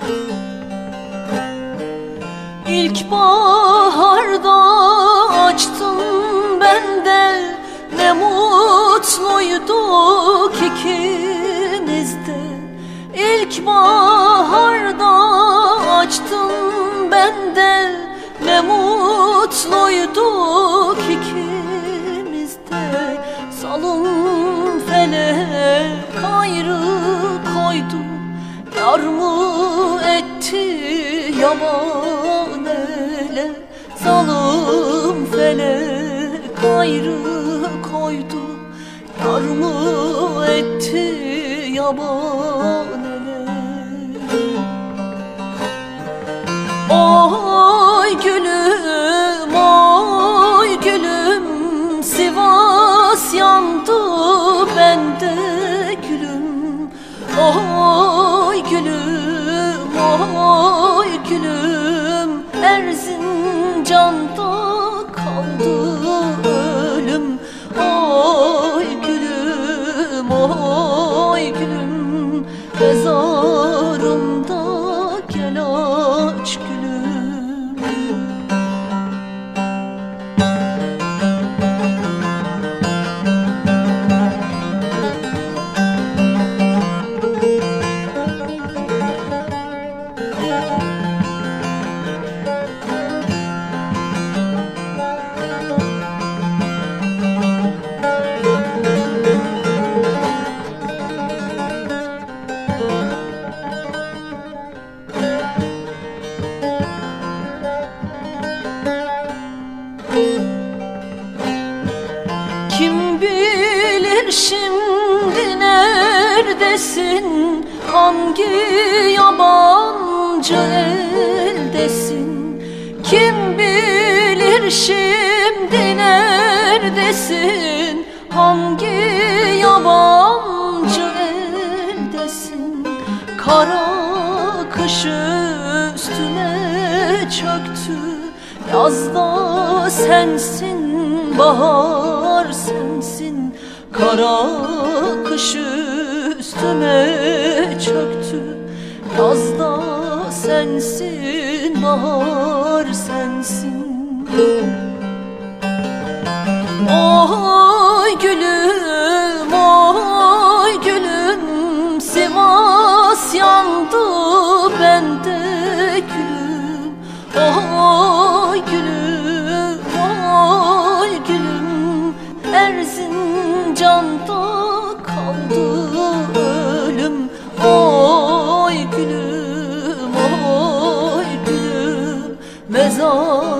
İlkbaharda açtın bende, ne mutluyduk ikimiz de. İlkbaharda açtın bende, ne mutluyduk ikimiz de. Salım felek ayrı koydu, yar mı etti yaban ele. Salım felek ayrı koydu, yar mı etti yaban ele. Oy gülüm, oy gülüm, Sivas yandı bende gülüm. Oy gülüm, oy gülüm, Erzincan'da kaldı ölüm. Oy gülüm, oy gülüm, mezarımda gel aç gülüm. Kim bilir şimdi neredesin, hangi yabancı eldesin? Kim bilir şimdi neredesin, hangi yabancı eldesin? Kara kış üstüne çöktü, yazda sensin, bahar sensin. Kara kış üstüme çöktü, yazda sensin, bahar sensin. Oy gülüm, oy gülüm, Sivas yandı bende gülüm. Oy gülüm, oy gülüm, Erzincan'da kaldı ölüm. Oy gülüm, oy gülüm, mezar